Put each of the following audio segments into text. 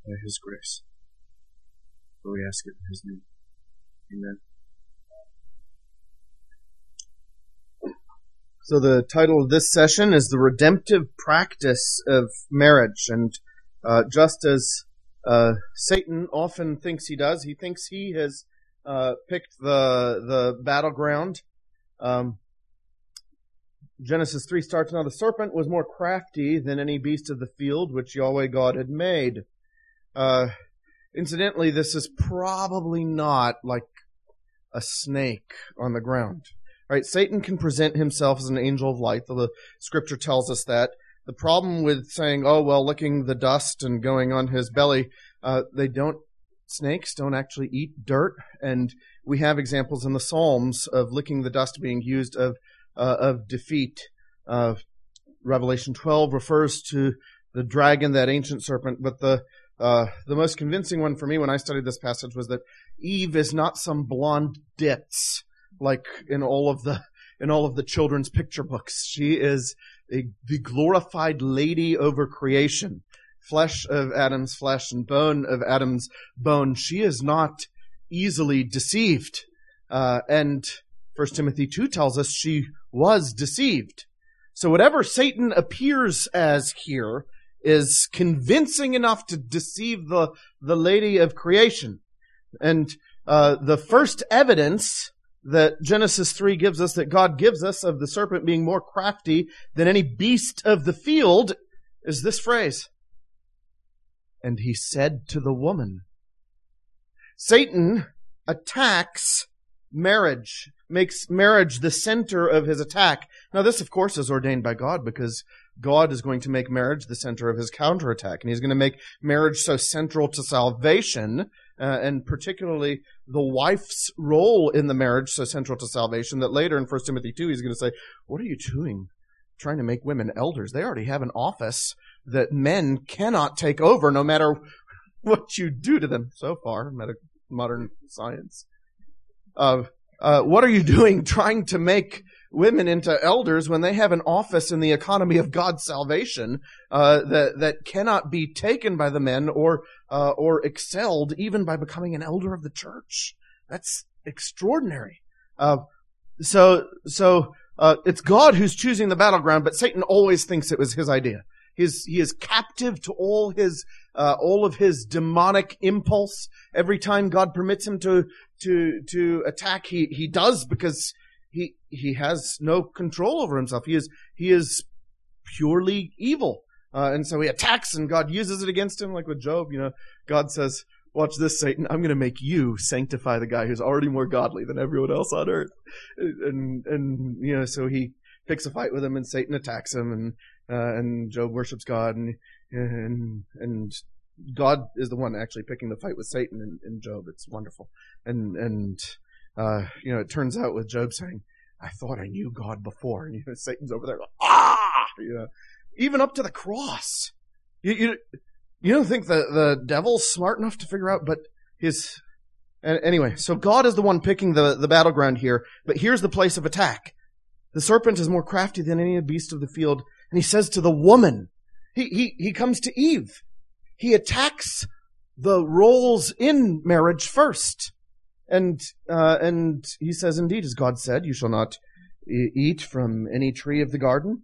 by His grace. For we ask it in His name. Amen. So the title of this session is The Redemptive Practice of Marriage. And just as Satan often thinks he does, he thinks he has picked the battleground. Genesis 3 starts, "Now the serpent was more crafty than any beast of the field which Yahweh God had made." Incidentally, this is probably not like a snake on the ground. Right? Satan can present himself as an angel of light. The scripture tells us that. The problem with saying, oh, well, licking the dust and going on his belly, snakes don't actually eat dirt. And we have examples in the Psalms of licking the dust being used of defeat. Revelation 12 refers to the dragon, that ancient serpent. But the most convincing one for me when I studied this passage was that Eve is not some blonde ditz like in all of the children's picture books. She is the glorified lady over creation, flesh of Adam's flesh and bone of Adam's bone. She is not easily deceived. And 1 Timothy 2 tells us she was deceived. So whatever Satan appears as here is convincing enough to deceive the lady of creation. And the first evidence that Genesis 3 gives us, that God gives us, of the serpent being more crafty than any beast of the field, is this phrase, "And he said to the woman." Satan attacks marriage, makes marriage the center of his attack. Now this, of course, is ordained by God, because God is going to make marriage the center of his counterattack. And he's going to make marriage so central to salvation, and particularly the wife's role in the marriage so central to salvation, that later in 1 Timothy 2 he's going to say, what are you doing trying to make women elders? They already have an office that men cannot take over no matter what you do to them. So far, modern science. What are you doing trying to make women into elders when they have an office in the economy of God's salvation that cannot be taken by the men or excelled even by becoming an elder of the church? That's extraordinary. So it's God who's choosing the battleground, but Satan always thinks it was his idea. He is captive to all of his demonic impulse. Every time God permits him to attack, he does, because he has no control over himself. He is purely evil. And so he attacks, and God uses it against him, like with Job. God says, watch this, Satan, I'm going to make you sanctify the guy who's already more godly than everyone else on earth. And so he picks a fight with him, and Satan attacks him, and Job worships God, and God is the one actually picking the fight with Satan in Job. It's wonderful. And it turns out with Job saying, I thought I knew God before. And Satan's over there going, even up to the cross. You don't think the devil's smart enough to figure out, but anyway, so God is the one picking the battleground here, but here's the place of attack. The serpent is more crafty than any beast of the field, and he says to the woman, he comes to Eve. He attacks the roles in marriage first. And he says, indeed, as God said, you shall not eat from any tree of the garden.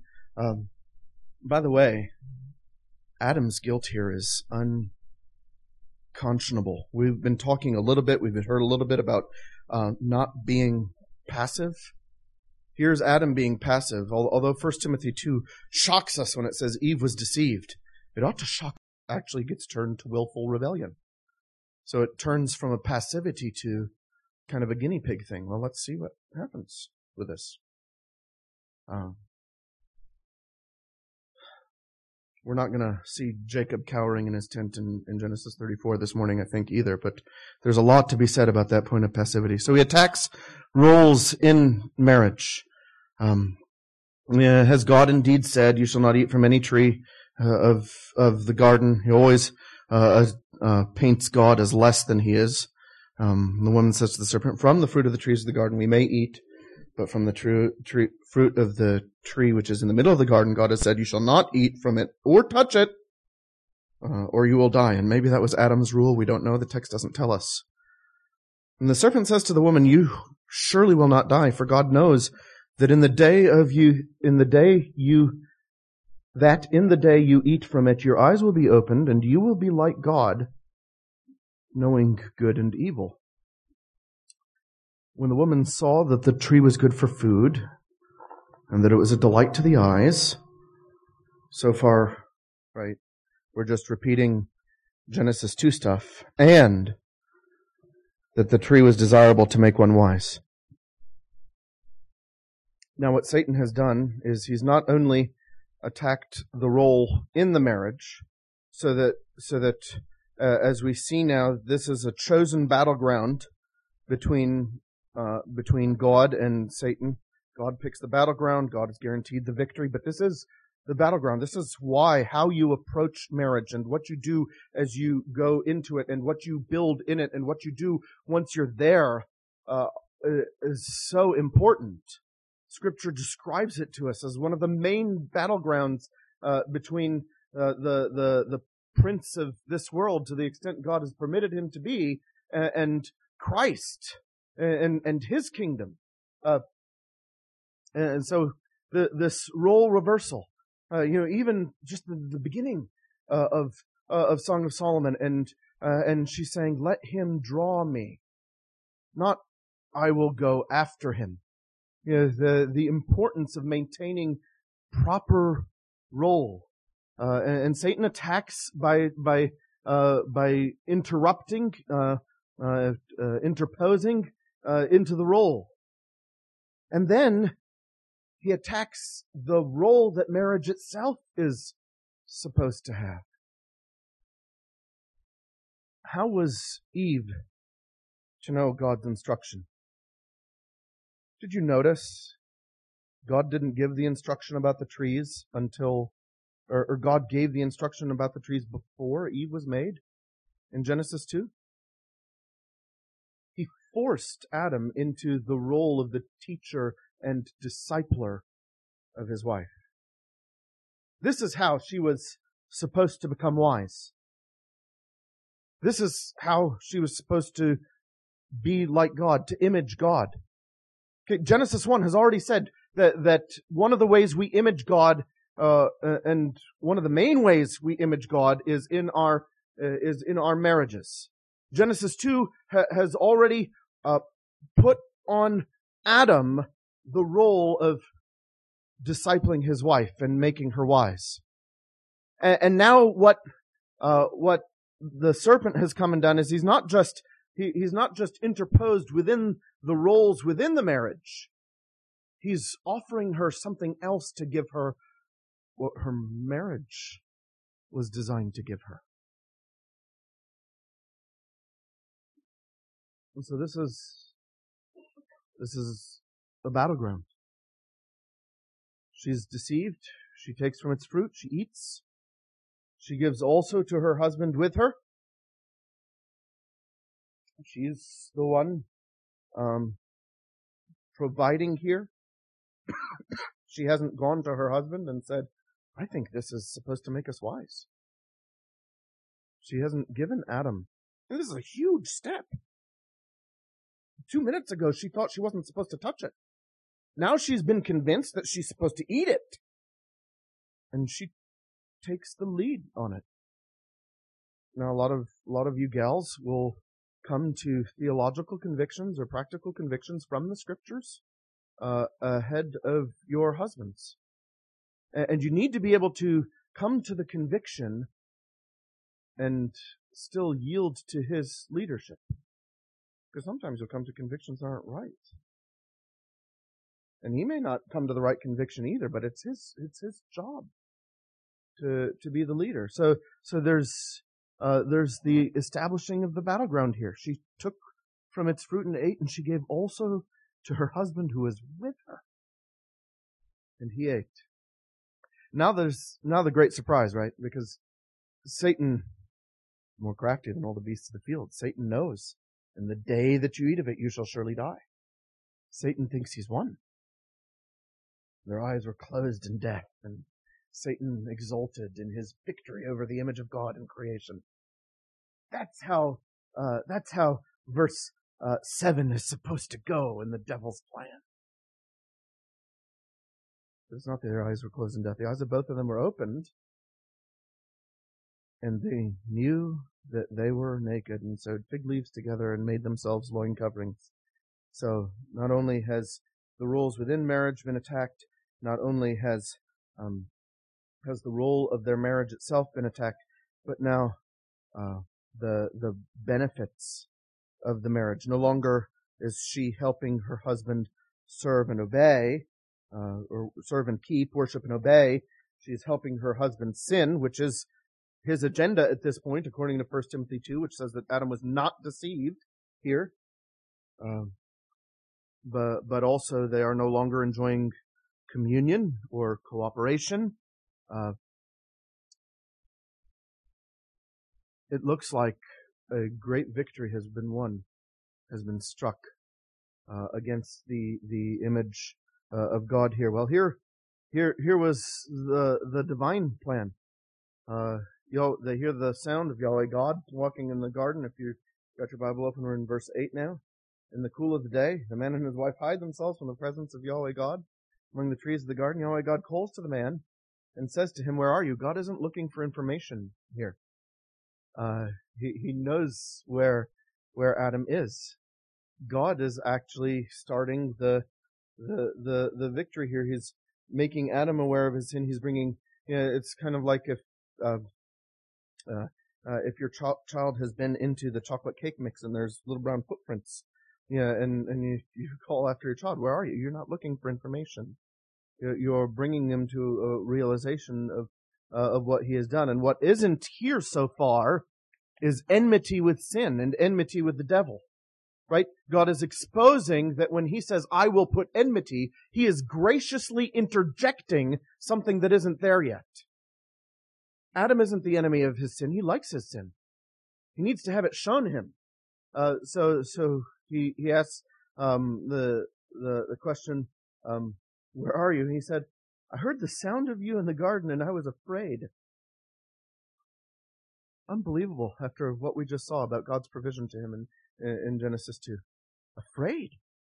By the way, Adam's guilt here is unconscionable. We've been talking a little bit, we've heard a little bit about not being passive. Here's Adam being passive. Although 1 Timothy 2 shocks us when it says Eve was deceived, it ought to shock us. Actually gets turned to willful rebellion. So it turns from a passivity to kind of a guinea pig thing. Well, let's see what happens with this. We're not going to see Jacob cowering in his tent in Genesis 34 this morning, I think, either. But there's a lot to be said about that point of passivity. So he attacks roles in marriage. Has God indeed said, you shall not eat from any tree of the garden? He always paints God as less than he is. The woman says to the serpent, from the fruit of the trees of the garden we may eat, but from the fruit of the tree which is in the middle of the garden, God has said, you shall not eat from it or touch it, or you will die. And maybe that was Adam's rule. We don't know. The text doesn't tell us. And the serpent says to the woman, you surely will not die, for God knows that in the day you eat from it, your eyes will be opened, and you will be like God, knowing good and evil. When the woman saw that the tree was good for food, and that it was a delight to the eyes, so far, right, we're just repeating Genesis 2 stuff, and that the tree was desirable to make one wise. Now what Satan has done is he's not only attacked the role in the marriage, so that as we see now, this is a chosen battleground between God and Satan. God picks the battleground. God is guaranteed the victory, but this is the battleground. This is how you approach marriage and what you do as you go into it and what you build in it and what you do once you're there is so important. Scripture describes it to us as one of the main battlegrounds between the prince of this world, to the extent God has permitted him to be, and Christ and His kingdom. And so this role reversal, even just the beginning of Song of Solomon, and she's saying, "Let him draw me, not I will go after him." The importance of maintaining proper role, and Satan attacks by interrupting, interposing into the role, and then he attacks the role that marriage itself is supposed to have. How was Eve to know God's instruction? Did you notice God didn't give the instruction about the trees until, or God gave the instruction about the trees before Eve was made in Genesis 2? He forced Adam into the role of the teacher and discipler of his wife. This is how she was supposed to become wise. This is how she was supposed to be like God, to image God. Okay, Genesis 1 has already said that one of the ways we image God, and one of the main ways we image God is in our marriages. Genesis 2 has already put on Adam the role of discipling his wife and making her wise. And now what the serpent has come and done is he's not just interposed within the roles within the marriage. He's offering her something else to give her what her marriage was designed to give her. And so this is the battleground. She's deceived. She takes from its fruit. She eats. She gives also to her husband with her. She's the one providing here. She hasn't gone to her husband and said, "I think this is supposed to make us wise." She hasn't given Adam. And this is a huge step. 2 minutes ago, she thought she wasn't supposed to touch it. Now she's been convinced that she's supposed to eat it. And she takes the lead on it. Now, a lot of you gals will come to theological convictions or practical convictions from the Scriptures ahead of your husbands. And you need to be able to come to the conviction and still yield to his leadership. Because sometimes you'll come to convictions that aren't right. And he may not come to the right conviction either, but it's his job to be the leader. So there's the establishing of the battleground here. She took from its fruit and ate, and she gave also to her husband who was with her. And he ate. Now the great surprise, right? Because Satan, more crafty than all the beasts of the field, Satan knows, in the day that you eat of it, you shall surely die. Satan thinks he's won. Their eyes were closed in death, and Satan exulted in his victory over the image of God in creation. That's how verse 7 is supposed to go in the devil's plan. But it's not that their eyes were closed in death. The eyes of both of them were opened, and they knew that they were naked, and sewed fig leaves together and made themselves loin coverings. So not only has the rules within marriage been attacked, not only has the role of their marriage itself been attacked, but now the benefits of the marriage. No longer is she helping her husband serve and obey, or serve and keep, worship and obey. She's helping her husband sin, which is his agenda at this point, according to 1 Timothy 2, which says that Adam was not deceived here. But also they are no longer enjoying communion or cooperation. It looks like a great victory has been won, has been struck against the image of God here. Well, here was the divine plan. They hear the sound of Yahweh God walking in the garden. If you got your Bible open, we're in verse 8 now. In the cool of the day, the man and his wife hide themselves from the presence of Yahweh God among the trees of the garden. Yahweh God calls to the man and says to him, "Where are you?" God isn't looking for information here. He knows where Adam is. God is actually starting the victory here. He's making Adam aware of his sin. He's bringing. It's kind of like if your child has been into the chocolate cake mix and there's little brown footprints. And you call after your child, "Where are you?" You're not looking for information. You're bringing them to a realization of what he has done. And what isn't here so far is enmity with sin and enmity with the devil. Right? God is exposing that when he says, "I will put enmity," he is graciously interjecting something that isn't there yet. Adam isn't the enemy of his sin. He likes his sin. He needs to have it shown him. So he asks the question, "Where are you?" And he said, "I heard the sound of you in the garden and I was afraid." Unbelievable after what we just saw about God's provision to him in Genesis 2. Afraid.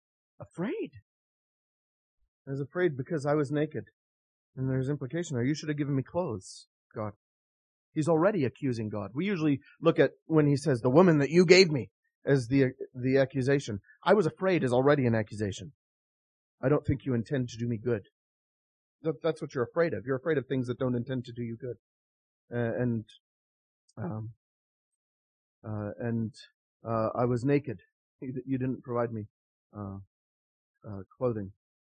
I was afraid because I was naked. And there's implication there. You should have given me clothes, God. He's already accusing God. We usually look at when he says, "The woman that you gave me," as the accusation. "I was afraid" is already an accusation. I don't think you intend to do me good. That's what you're afraid of. You're afraid of things that don't intend to do you good. I was naked. You didn't provide me clothing.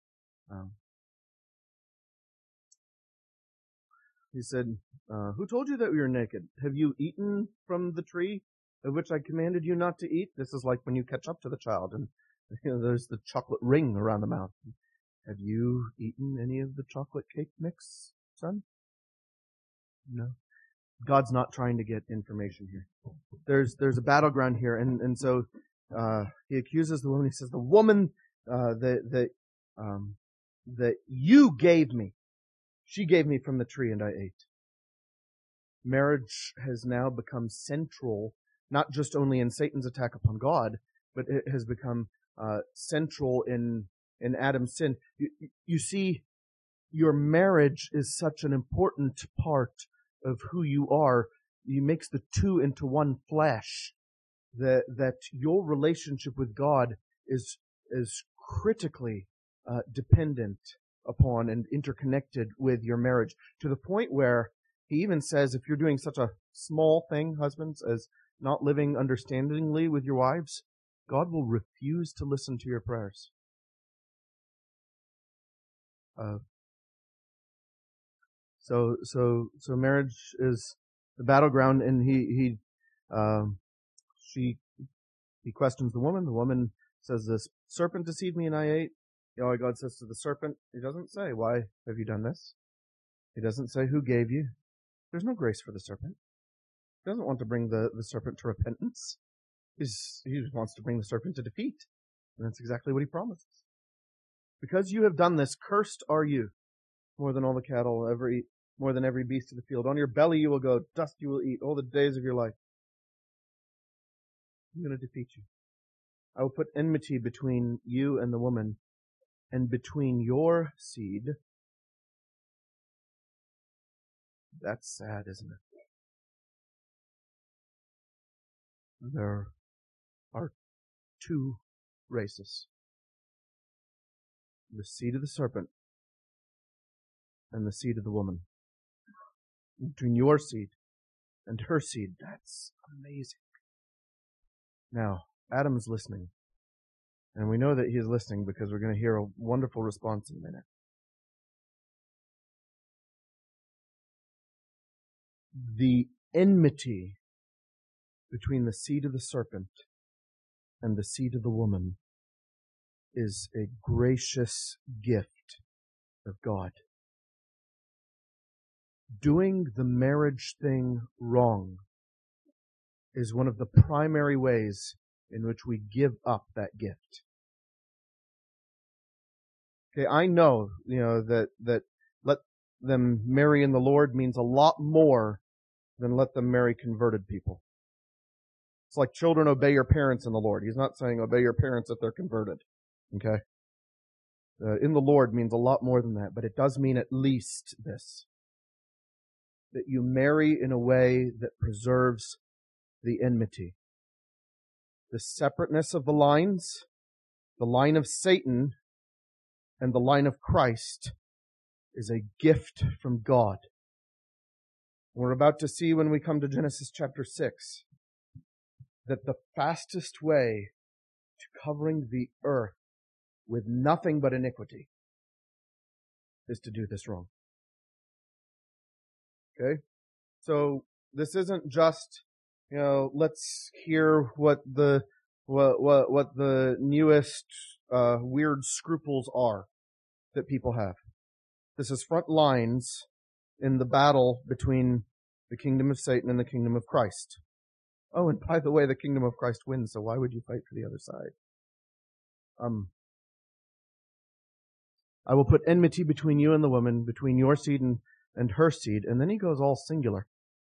He said, "Who told you that we were naked? Have you eaten from the tree of which I commanded you not to eat?" This is like when you catch up to the child and there's the chocolate ring around the mouth. "Have you eaten any of the chocolate cake mix, son?" No. God's not trying to get information here. There's a battleground here, and so he accuses the woman. He says, "The woman that you gave me, she gave me from the tree and I ate." Marriage has now become central, not just only in Satan's attack upon God, but it has become central in Adam's sin. You see, your marriage is such an important part of who you are. He makes the two into one flesh. That your relationship with God is critically dependent upon and interconnected with your marriage, to the point where he even says, if you're doing such a small thing, husbands, as not living understandingly with your wives, God will refuse to listen to your prayers. So marriage is the battleground, and he questions the woman. The woman says, "The serpent deceived me and I ate." Yahweh God says to the serpent, he doesn't say, "Why have you done this?" He doesn't say, "Who gave you?" There's no grace for the serpent. He doesn't want to bring the serpent to repentance. He wants to bring the serpent to defeat. And that's exactly what he promises. "Because you have done this, cursed are you more than all the cattle ever eat. more than every beast of the field. On your belly you will go, dust you will eat all the days of your life. I'm going to defeat you. I will put enmity between you and the woman, and between your seed. That's sad, isn't it? There are two races. The seed of the serpent and the seed of the woman. Between your seed and her seed. That's amazing. Now, Adam's listening. And we know that he is listening because we're going to hear a wonderful response in a minute. The enmity between the seed of the serpent and the seed of the woman is a gracious gift of God. Doing the marriage thing wrong is one of the primary ways in which we give up that gift. Okay, I know, that let them marry in the Lord means a lot more than let them marry converted people. It's like children obey your parents in the Lord. He's not saying obey your parents if they're converted. Okay? In the Lord means a lot more than that, but it does mean at least this. That you marry in a way that preserves the enmity. The separateness of the lines, the line of Satan and the line of Christ, is a gift from God. We're about to see when we come to Genesis chapter 6 that the fastest way to covering the earth with nothing but iniquity is to do this wrong. Okay? So this isn't just, let's hear what the newest weird scruples are that people have. This is front lines in the battle between the kingdom of Satan and the kingdom of Christ. Oh, and by the way, the kingdom of Christ wins, so why would you fight for the other side? I will put enmity between you and the woman, between your seed and her seed. And then he goes all singular.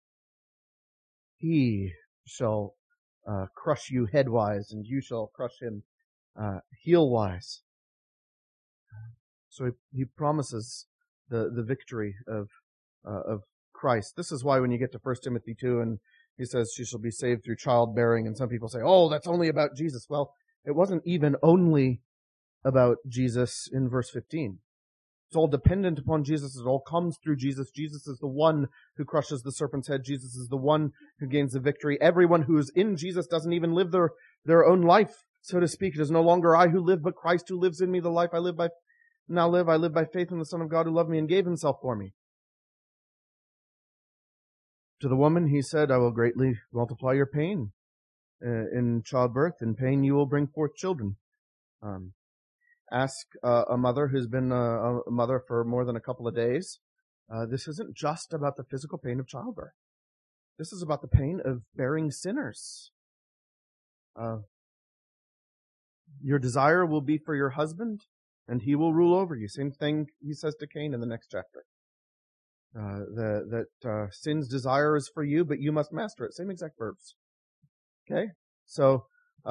He shall crush you headwise, and you shall crush him heelwise. So he promises the victory of Christ. This is why when you get to 1 Timothy 2 and he says she shall be saved through childbearing, and some people say, oh, that's only about Jesus. Well, it wasn't even only about Jesus in verse 15. It's all dependent upon Jesus. It all comes through Jesus. Jesus is the one who crushes the serpent's head. Jesus is the one who gains the victory. Everyone who is in Jesus doesn't even live their own life, so to speak. It is no longer I who live, but Christ who lives in me. The life I live by faith in the Son of God who loved me and gave himself for me. To the woman, he said, I will greatly multiply your pain in childbirth. In pain you will bring forth children. Ask a mother who's been a mother for more than a couple of days. This isn't just about the physical pain of childbirth. This is about the pain of bearing sinners. Your desire will be for your husband, and he will rule over you. Same thing he says to Cain in the next chapter. Sin's desire is for you, but you must master it. Same exact verbs. Okay? So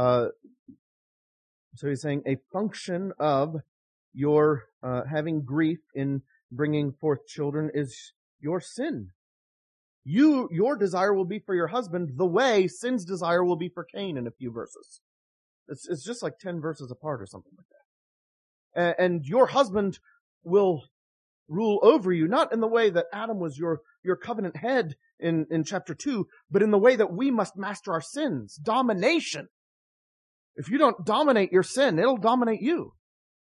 he's saying a function of your having grief in bringing forth children is your sin. Your desire will be for your husband the way sin's desire will be for Cain in a few verses. It's just like 10 verses apart or something like that. And your husband will rule over you, not in the way that Adam was your covenant head in chapter 2, but in the way that we must master our sins. Domination. If you don't dominate your sin, it'll dominate you.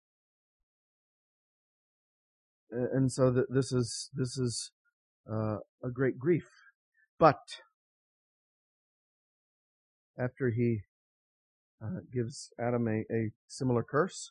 And so this is a great grief. But after he gives Adam a similar curse,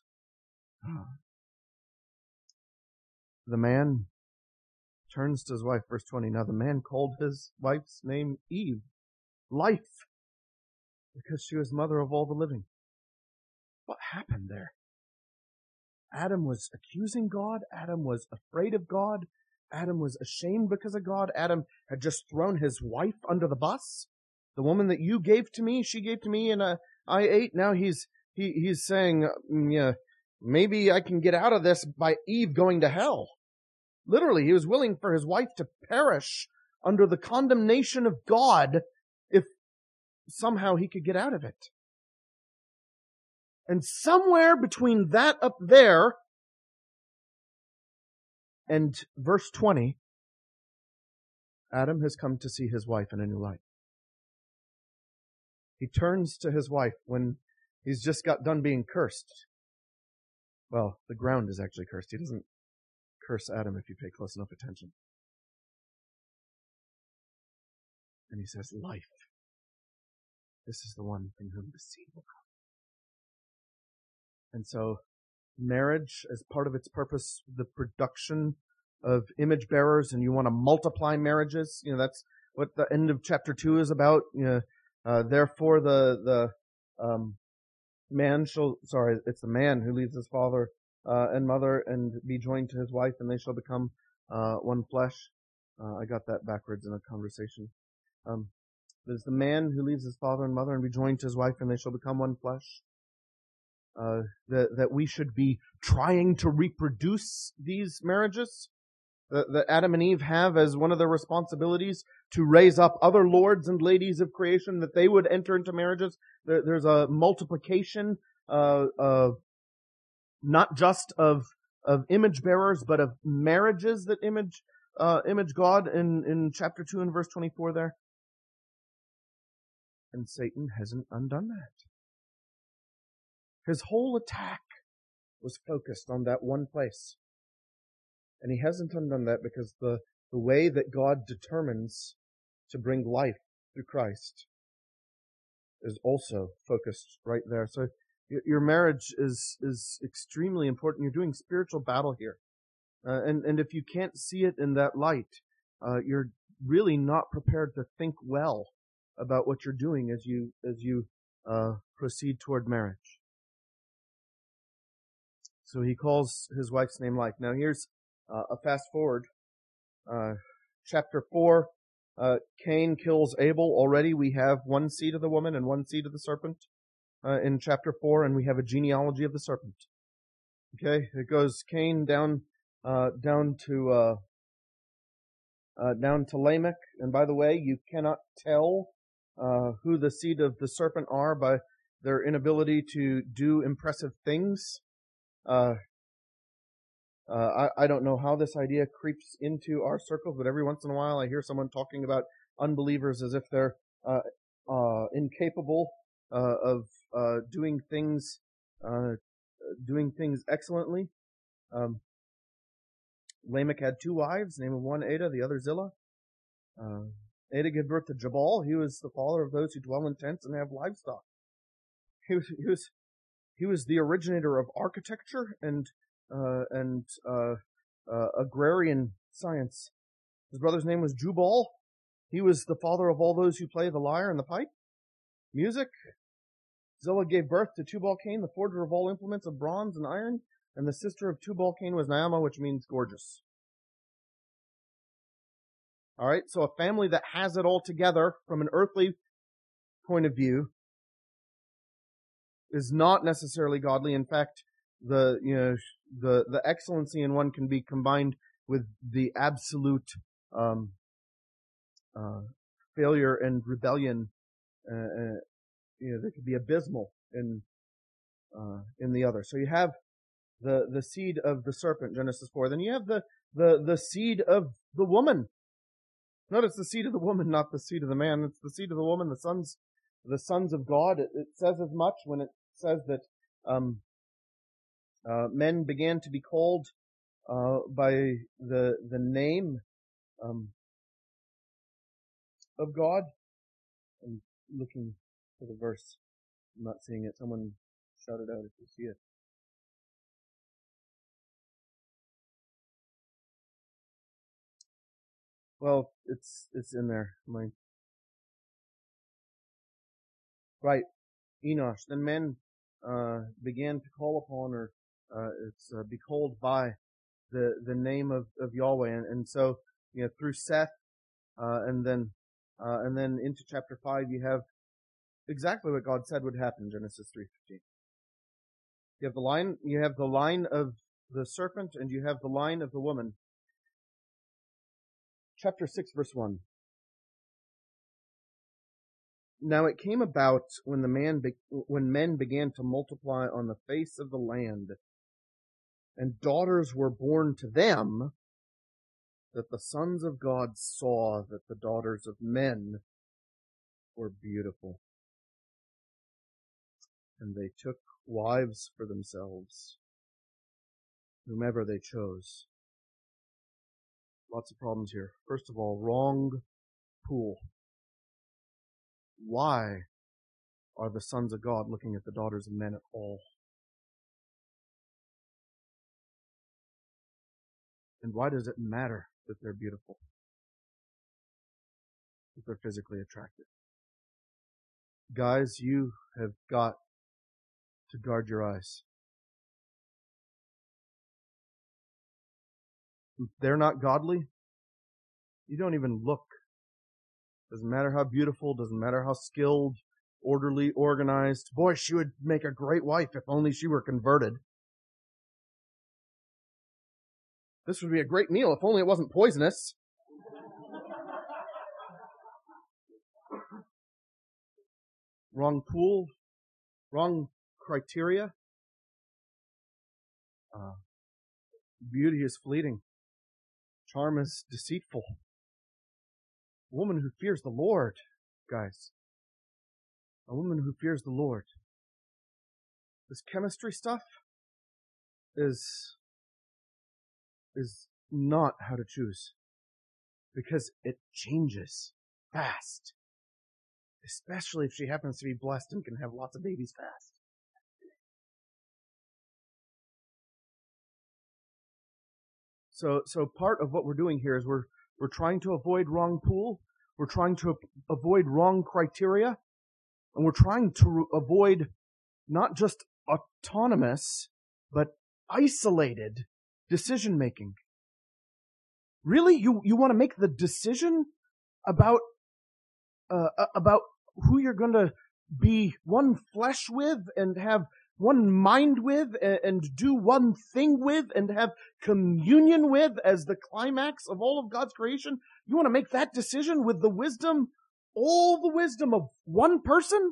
the man turns to his wife, verse 20. Now the man called his wife's name Eve, life, because she was mother of all the living. What happened there? Adam was accusing God. Adam was afraid of God. Adam was ashamed because of God. Adam had just thrown his wife under the bus. The woman that you gave to me, she gave to me, and I ate. Now he's saying, yeah, maybe I can get out of this by Eve going to hell. Literally, he was willing for his wife to perish under the condemnation of God if somehow he could get out of it. And somewhere between that up there and verse 20, Adam has come to see his wife in a new light. He turns to his wife when he's just got done being cursed. Well, the ground is actually cursed. He doesn't curse Adam if you pay close enough attention. And he says, life. This is the one in whom the seed will come. And so, marriage, as part of its purpose, the production of image bearers, and you want to multiply marriages. That's what the end of chapter 2 is about. Therefore the man it's the man who leaves his father and mother and be joined to his wife, and they shall become one flesh. I got that backwards in a conversation. There's the man who leaves his father and mother and be joined to his wife, and they shall become one flesh. That we should be trying to reproduce these marriages that Adam and Eve have as one of their responsibilities, to raise up other lords and ladies of creation, that they would enter into marriages. There's a multiplication, not just of image bearers, but of marriages that image God in chapter 2 and verse 24 there. And Satan hasn't undone that. His whole attack was focused on that one place. And he hasn't undone that because the way that God determines to bring life through Christ is also focused right there. So your marriage is extremely important. You're doing spiritual battle here. And if you can't see it in that light, you're really not prepared to think well about what you're doing as you proceed toward marriage. So he calls his wife's name Life. Now here's a fast forward. Chapter 4, Cain kills Abel. Already we have one seed of the woman and one seed of the serpent in chapter 4, and we have a genealogy of the serpent. Okay, it goes Cain down to Lamech. And by the way, you cannot tell who the seed of the serpent are by their inability to do impressive things. I don't know how this idea creeps into our circles, but every once in a while I hear someone talking about unbelievers as if they're incapable of doing things excellently. Lamech had 2 wives, the name of one Ada, the other Zillah. Ada gave birth to Jabal. He was the father of those who dwell in tents and have livestock. He was the originator of architecture and agrarian science. His brother's name was Jubal. He was the father of all those who play the lyre and the pipe. Music. Zillah gave birth to Tubal-Cain, the forger of all implements of bronze and iron, and the sister of Tubal-Cain was Naamah, which means gorgeous. Alright, so a family that has it all together from an earthly point of view is not necessarily godly. In fact, the excellency in one can be combined with the absolute failure and rebellion. That could be abysmal in the other. So you have the seed of the serpent, Genesis 4. Then you have the seed of the woman. Notice the seed of the woman, not the seed of the man. It's the seed of the woman, the sons of God. It says as much when it says that men began to be called by the name of God. I'm looking for the verse. I'm not seeing it. Someone shout it out if you see it. Well, it's in there. Right. Enosh. Then men began to call upon, or be called by the name of Yahweh. And so, through Seth, and then into chapter 5, you have exactly what God said would happen in Genesis 3:15. You have the line of the serpent, and you have the line of the woman. Chapter 6, verse 1. Now it came about when men began to multiply on the face of the land, and daughters were born to them, that the sons of God saw that the daughters of men were beautiful, and they took wives for themselves, whomever they chose. Lots of problems here. First of all, wrong pool. Why are the sons of God looking at the daughters of men at all? And why does it matter that they're beautiful? That they're physically attractive? Guys, you have got to guard your eyes. If they're not godly, you don't even look. Doesn't matter how beautiful, doesn't matter how skilled, orderly, organized. Boy, she would make a great wife if only she were converted. This would be a great meal if only it wasn't poisonous. Wrong pool, wrong criteria. Beauty is fleeting. Charm is deceitful. A woman who fears the Lord, guys. A woman who fears the Lord. This chemistry stuff is not how to choose. Because it changes fast. Especially if she happens to be blessed and can have lots of babies fast. So part of what we're doing here is we're trying to avoid wrong pool. We're trying to avoid wrong criteria. And we're trying to avoid not just autonomous, but isolated decision making. Really? You want to make the decision about who you're going to be one flesh with and have one mind with and do one thing with and have communion with as the climax of all of God's creation? You want to make that decision with the wisdom, all the wisdom of one person?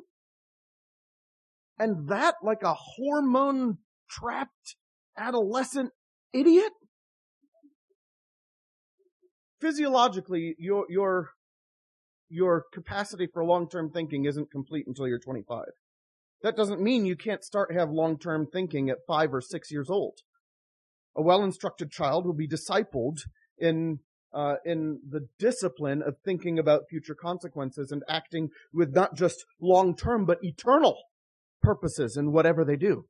And that like a hormone-trapped adolescent idiot? Physiologically, your capacity for long-term thinking isn't complete until you're 25. That doesn't mean you can't start to have long-term thinking at 5 or 6 years old. A well-instructed child will be discipled in the discipline of thinking about future consequences and acting with not just long-term but eternal purposes in whatever they do.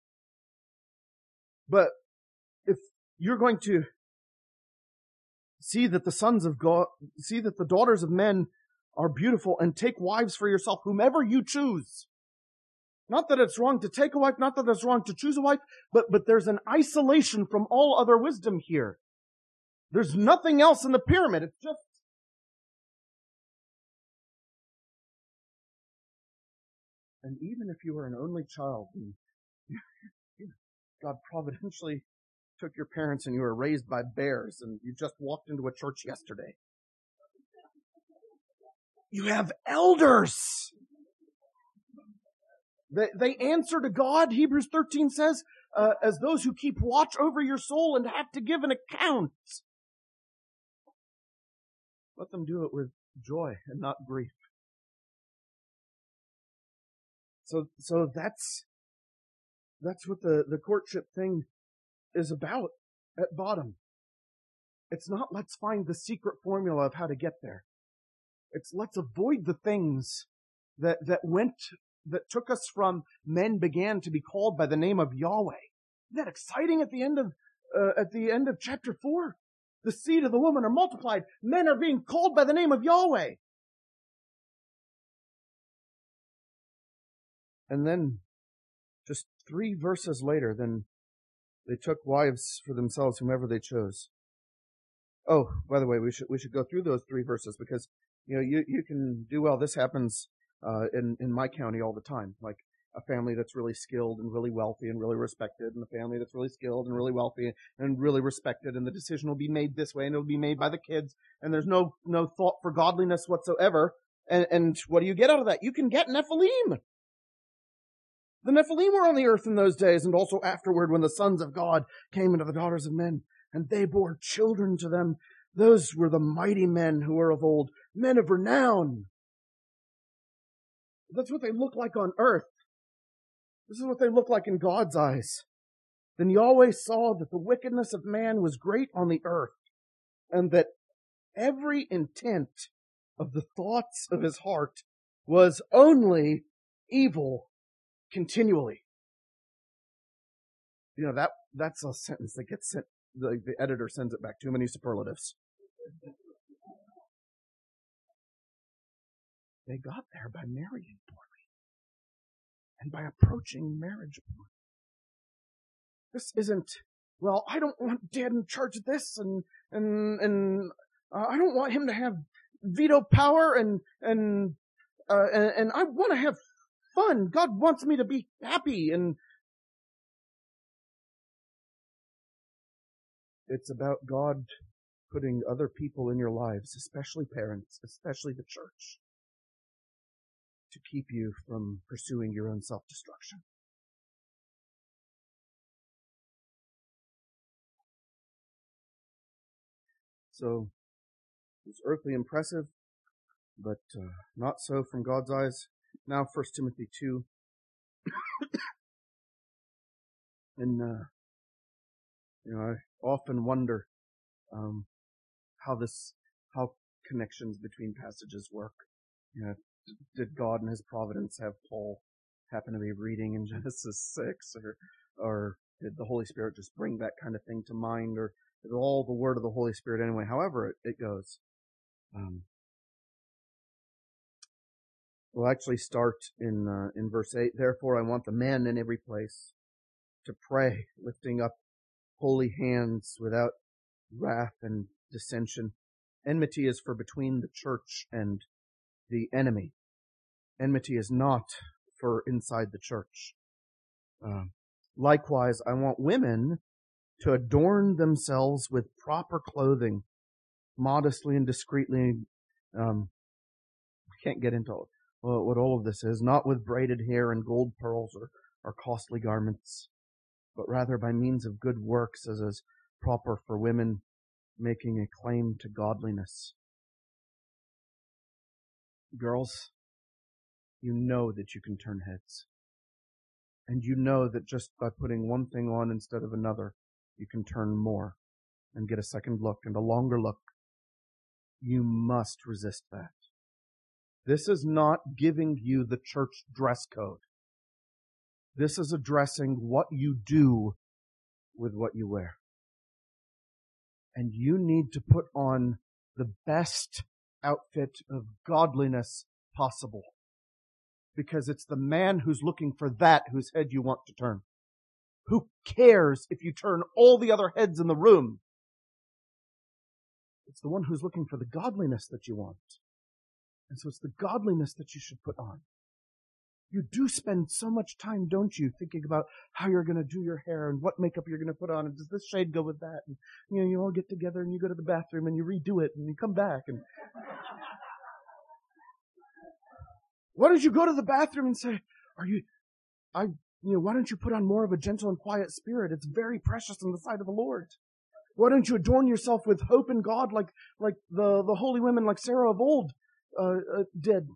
But if you're going to see that the sons of God, see that the daughters of men are beautiful and take wives for yourself, whomever you choose. Not that it's wrong to take a wife, not that it's wrong to choose a wife, but there's an isolation from all other wisdom here. There's nothing else in the pyramid. It's just... And even if you were an only child, and God providentially took your parents and you were raised by bears and you just walked into a church yesterday, you have elders. They answer to God, Hebrews 13 says, as those who keep watch over your soul and have to give an account. Let them do it with joy and not grief. So that's what the courtship thing is about at bottom. It's not let's find the secret formula of how to get there. It's let's avoid the things that took us from men began to be called by the name of Yahweh. Isn't that exciting at the end of chapter 4? The seed of the woman are multiplied. Men are being called by the name of Yahweh. And then, just 3 verses later, then They took wives for themselves, whomever they chose. Oh, by the way, we should go through those 3 verses because you can do well. This happens in my county all the time. Like a family that's really skilled and really wealthy and really respected, and a family that's really skilled and really wealthy and really respected, and the decision will be made this way, and it'll be made by the kids, and there's no thought for godliness whatsoever. And what do you get out of that? You can get Nephilim. The Nephilim were on the earth in those days, and also afterward when the sons of God came into the daughters of men, and they bore children to them. Those were the mighty men who were of old, men of renown. That's what they look like on earth. This is what they look like in God's eyes. Then Yahweh saw that the wickedness of man was great on the earth, and that every intent of the thoughts of his heart was only evil continually. That's a sentence that gets sent, the editor sends it back. Too many superlatives. They got there by marrying poorly and by approaching marriage poorly. This isn't, well, I don't want Dad in charge of this, and I don't want him to have veto power, and I want to have fun. God wants me to be happy, and it's about God putting other people in your lives, especially parents, especially the church, to keep you from pursuing your own self-destruction. So, it's earthly impressive, but not so from God's eyes. Now, 1 Timothy 2. And, I often wonder how connections between passages work. Did God in His providence have Paul happen to be reading in Genesis 6, or did the Holy Spirit just bring that kind of thing to mind, or is it all the word of the Holy Spirit anyway? However it goes. We'll actually start in verse 8. Therefore, I want the men in every place to pray, lifting up holy hands without wrath and dissension. Enmity is for between the church and the enemy. Enmity is not for inside the church. Likewise, I want women to adorn themselves with proper clothing, modestly and discreetly. I can't get into what all of this is, not with braided hair and gold pearls or costly garments, but rather by means of good works as is proper for women, making a claim to godliness. Girls, you know that you can turn heads. And you know that just by putting one thing on instead of another, you can turn more and get a second look and a longer look. You must resist that. This is not giving you the church dress code. This is addressing what you do with what you wear. And you need to put on the best outfit of godliness possible. Because it's the man who's looking for that whose head you want to turn. Who cares if you turn all the other heads in the room? It's the one who's looking for the godliness that you want. And so it's the godliness that you should put on. You do spend so much time, don't you, thinking about how you're going to do your hair and what makeup you're going to put on, and does this shade go with that? And you all get together and you go to the bathroom and you redo it and you come back and why don't you go to the bathroom and say, why don't you put on more of a gentle and quiet spirit? It's very precious in the sight of the Lord. Why don't you adorn yourself with hope in God like the holy women like Sarah of old did?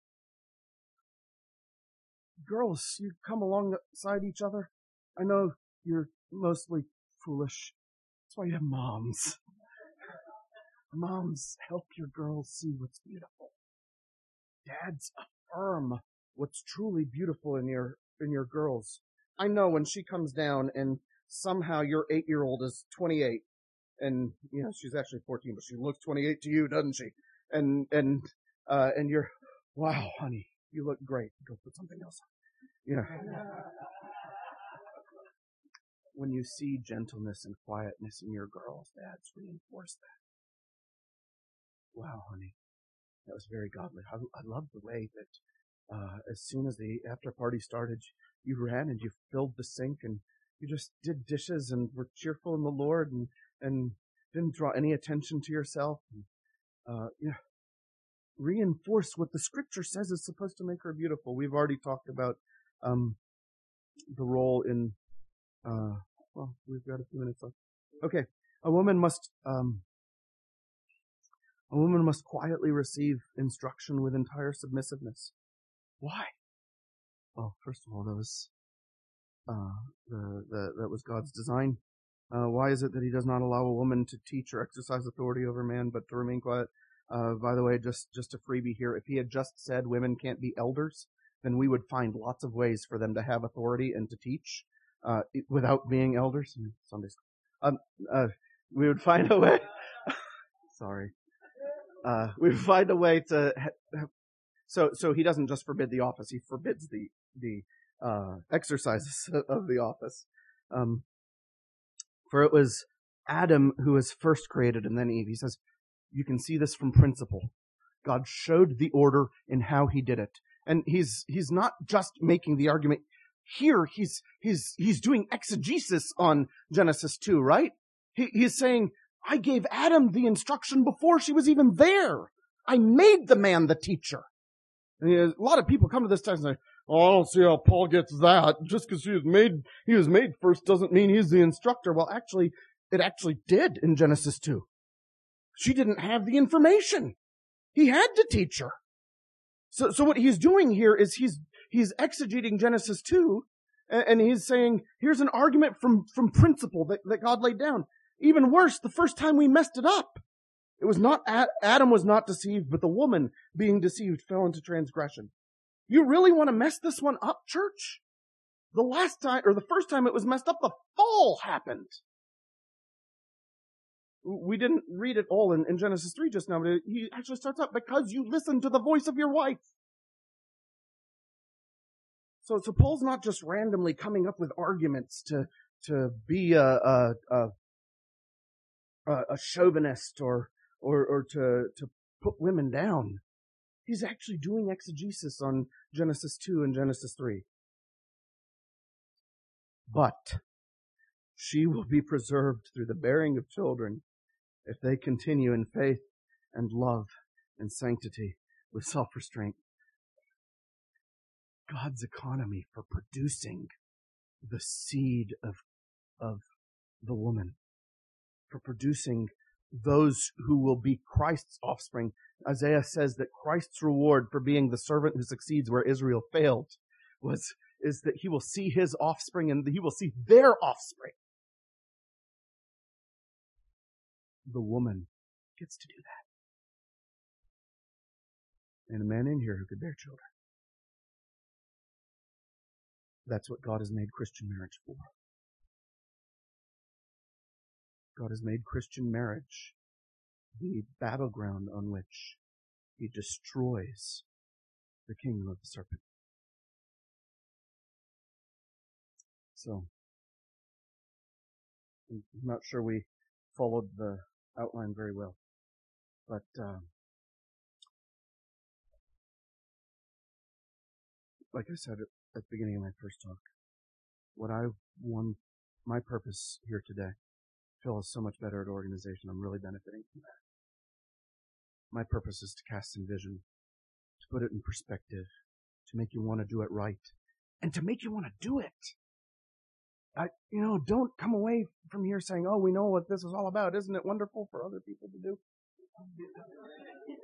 Girls, you come alongside each other. I know you're mostly foolish. That's why you have moms. Moms, help your girls see what's beautiful. Dads, affirm what's truly beautiful in your girls. I know when she comes down and somehow your 8-year-old is 28, and she's actually 14, but she looks 28 to you, doesn't she? And you're, wow, honey, you look great. Go put something else on. when you see gentleness and quietness in your girls, dads, reinforce that. Wow, honey, that was very godly. I love the way that as soon as the after party started, you ran and you filled the sink and you just did dishes and were cheerful in the Lord and didn't draw any attention to yourself. Yeah, reinforce what the Scripture says is supposed to make her beautiful. We've already talked about the role in. Well, we've got a few minutes left. Okay, a woman must quietly receive instruction with entire submissiveness. Why? Well, first of all, that was God's design. Why is it that He does not allow a woman to teach or exercise authority over man, but to remain quiet? By the way, just a freebie here. If He had just said women can't be elders, then we would find lots of ways for them to have authority and to teach without being elders. Sunday school. We would find a way. Sorry. We would find a way to. So He doesn't just forbid the office; He forbids the exercises of the office. For it was Adam who was first created, and then Eve. He says, you can see this from principle. God showed the order in how He did it. And he's not just making the argument here. He's doing exegesis on Genesis 2, right? He's saying, I gave Adam the instruction before she was even there. I made the man the teacher. And a lot of people come to this text and say, oh, I don't see how Paul gets that. Just because he was made first doesn't mean he's the instructor. Well, actually, it actually did in Genesis 2. She didn't have the information. He had to teach her. So what he's doing here is he's exegeting Genesis 2, and he's saying, here's an argument from principle that God laid down. Even worse, the first time we messed it up, it was not Adam was not deceived, but the woman being deceived fell into transgression. You really want to mess this one up, church? The first time it was messed up, the fall happened. We didn't read it all in Genesis 3 just now, but he actually starts out, because you listened to the voice of your wife. So Paul's not just randomly coming up with arguments to be a chauvinist or to put women down. He's actually doing exegesis on Genesis 2 and Genesis 3. But she will be preserved through the bearing of children if they continue in faith and love and sanctity with self-restraint. God's economy for producing the seed of the woman, for producing those who will be Christ's offspring. Isaiah says that Christ's reward for being the servant who succeeds where Israel failed is that He will see His offspring and He will see their offspring. The woman gets to do that. And a man in here who could bear children. That's what God has made Christian marriage for. God has made Christian marriage the battleground on which He destroys the kingdom of the serpent. So, I'm not sure we followed the outline very well, but like I said at the beginning of my first talk, my purpose here today, Phil is so much better at organization. I'm really benefiting from that. My purpose is to cast some vision, to put it in perspective, to make you want to do it right, and to make you want to do it. Don't come away from here saying, oh, we know what this is all about. Isn't it wonderful for other people to do?